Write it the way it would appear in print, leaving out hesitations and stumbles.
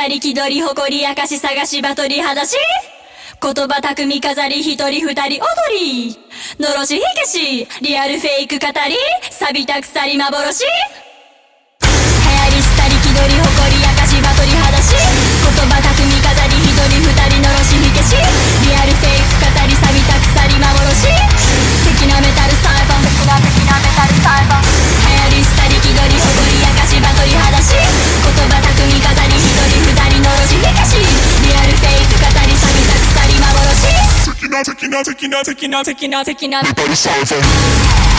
したり気取り誇り明かし探し場取り裸足言葉巧み飾り一人二人踊りのろし火消しリアルフェイク語り錆びた鎖幻流行りしたり気取り誇り明かし場取り裸足言葉巧み飾り一人二人のろし火消しリアルフェイク語り錆びた鎖幻敵なメタルサイファー敵なメタルサイファー流行りしたり気取り誇り明かし場取り裸足言葉巧み飾り一人二人のろし火消しリアルフェイク語り錆びた鎖幻敵なメタルサイファー